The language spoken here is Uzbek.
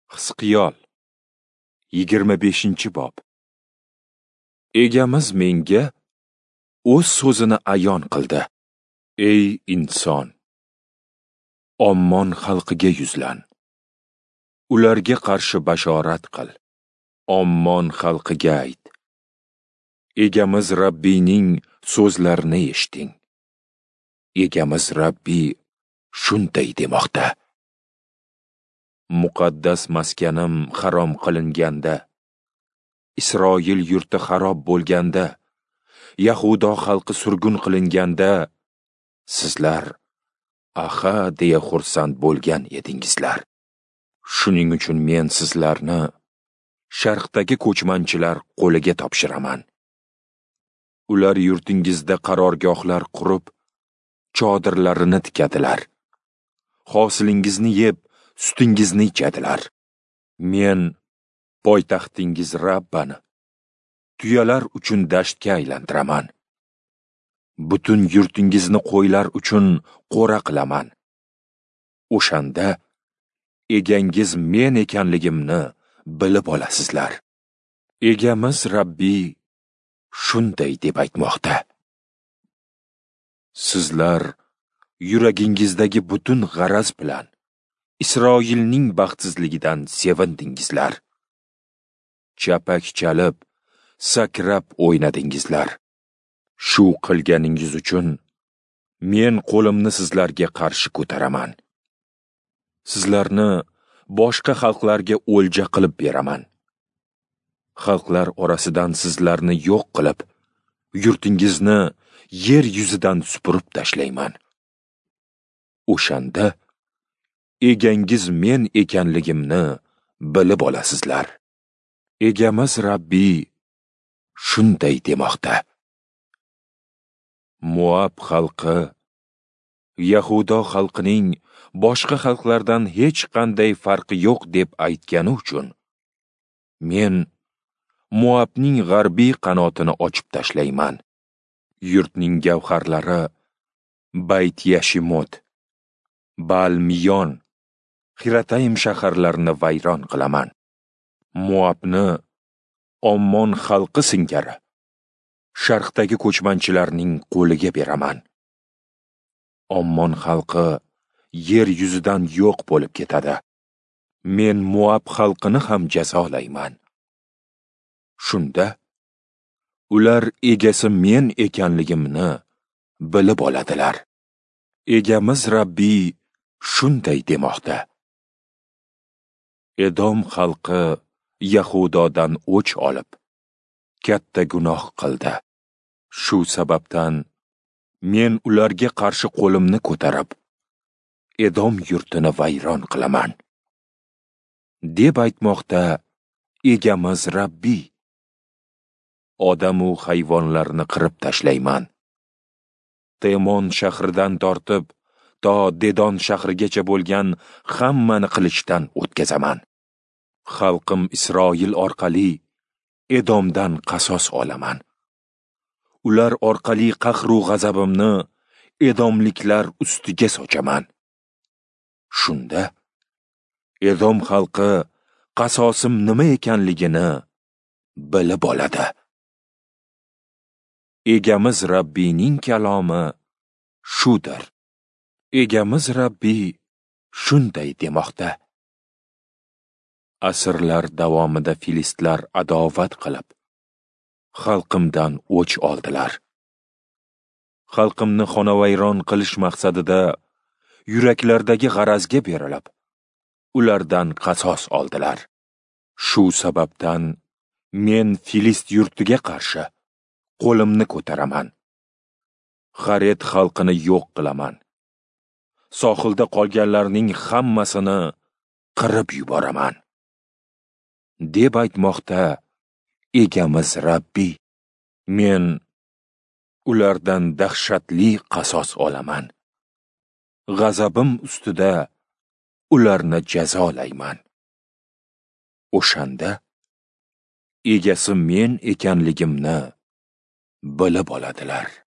Hisqiyol 25-bob. Egamiz menga o'z so'zini ayon qildi. Ey inson, ommon xalqiga yuzlan. Ularga qarshi bashorat qil. Ommon xalqiga ayt. Egamiz Rabbiyning so'zlarini eshiting. Egamiz Rabbiy shunday demoqda: Muqaddas maskanim harom qilinganda, Isroil yurti xarob bo'lganda, Yahudo xalqi surgun qilinganda, sizlar aha deya xursand bo'lgan edingizlar. Shuning uchun men sizlarni sharqdagi ko'chmanchilar qo'liga topshiraman. Ular yurtingizda qarorgohlar qurib, chodirlarini tikadilar. Hosilingizni yeb, sutingizni ichadilar. Men poytaxtingiz Rabbani tuyalar uchun dashtga aylantiraman. Butun yurtingizni qo'ylar uchun qo'ra qilaman. O'shanda egangiz men ekanligimni bilib olasizlar. Egamiz Rabbiy shunday deb aytmoqda: Sizlar yuragingizdagi butun g'araz bilan Isroilning baxtsizligidan sevindingizlar. Chapak chalib, sakrab o'ynadingizlar. Shu qilganingiz uchun men qo'limni sizlarga qarshi ko'taraman. Sizlarni boshqa xalqlarga o'lja qilib beraman. Xalqlar orasidan sizlarni yo'q qilib, yurtingizni yer yuzidan supurib tashlayman. O'shanda egangiz men ekanligimni bilib olasizlar. Egamiz Rabbiy shunday demoqda: Moab xalqi Yahudo xalqining boshqa xalqlardan hech qanday farqi yo'q deb aytgani uchun men Moabning g'arbiy qanotini ochib tashlayman. Yurtning gavharlari Bayt Yashimot, Bal-Miyon, Xiratayim shaharlarini vayron qilaman. Moabni Ommon xalqi singari sharqdagi ko'chmanchilarning qo'liga beraman. Ommon xalqi yer yuzidan yo'q bo'lib ketadi. Men Moab xalqini ham jazolayman. Shunda ular egasi men ekanligimni bilib oladilar. Egamiz Rabbiy shunday demoqda: Edom xalqi Yahudodan o'ch olib, katta gunoh qildi. Shu sababdan men ularga qarshi qo'limni ko'tarib, Edom yurtini vayron qilaman, deb aytmoqda egamiz Rabbiy. Odam u hayvonlarni qirib tashlayman. Temon shahridan tortib to Dedon shahrigacha bo'lgan hammani qilichdan o'tkazaman. Xalqim Isroil orqali Edomdan qasos olaman. Ular orqali qahru g'azabimni edomliklar ustiga sochaman. Shunda Edom xalqi qasosim nima ekanligini bilib oladi. Egamiz Rabbiyning kalomi shudir. Egamiz Rabbiy shunday demoqda: Asrlar davomida filistlar adovat qilib, xalqimdan o'ch oldilar. Xalqimni xonavayron qilish maqsadida yuraklardagi g'arazga berilib, ulardan qasos oldilar. Shu sababdan men Filist yurtiga qarshi qo'limni ko'taraman. Xaret xalqini yo'q qilaman. Sohilda qolganlarning hammasini qirib yuboraman, deb aytmoqda egamiz Rabbiy. Men ulardan dahshatli qasos olaman. G'azabim ustida ularni jazolayman. O'shanda egasi men ekanligimni bilib oladilar.